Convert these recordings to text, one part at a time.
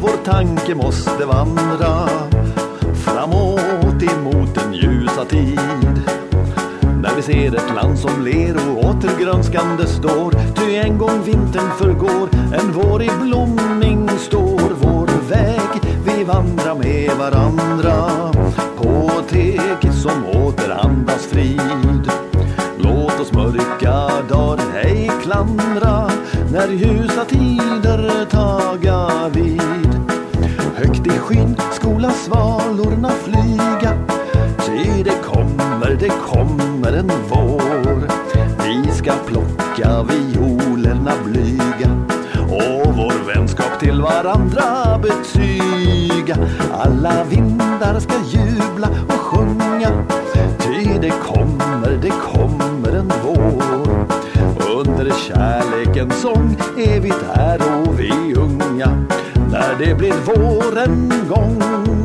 vår tanke måste vandra framåt emot en ljusa tid. När vi ser ett land som ler och åter grönskande står, ty en gång vintern förgår, en vår i blomning står. Vår väg vi vandrar med varandra på teg som återandas frid. Låt oss mörka dagar ej klandra när ljusa tider taga vid. Högt i skyn skola svalorna flyga, ty det kommer en vår. Vi ska plocka violerna blyga och vår vänskap till varandra betyga. Alla vindar ska jubla och sjunga, ty det kommer en vår. Under kärlekens sång är vi där och vi unga, när det blir vår en gång.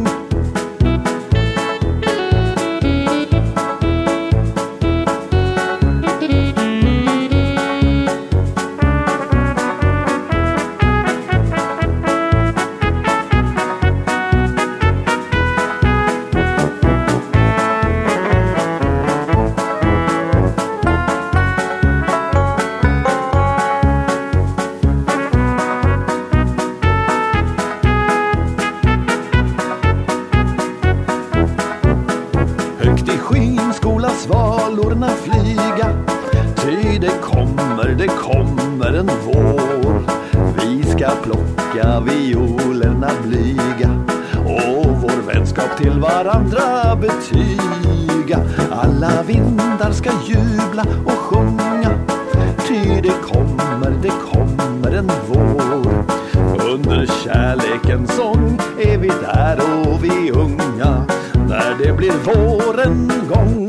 Högt i skyn skola svalorna flyga, ty det kommer en vår. Vi ska plocka violerna blyga och vår vänskap till varandra betyga. Alla vindar ska jubla och sjunga, ty det kommer en vår. Under kärlekens sång är vi där och vi unga, när det blir vår en gång.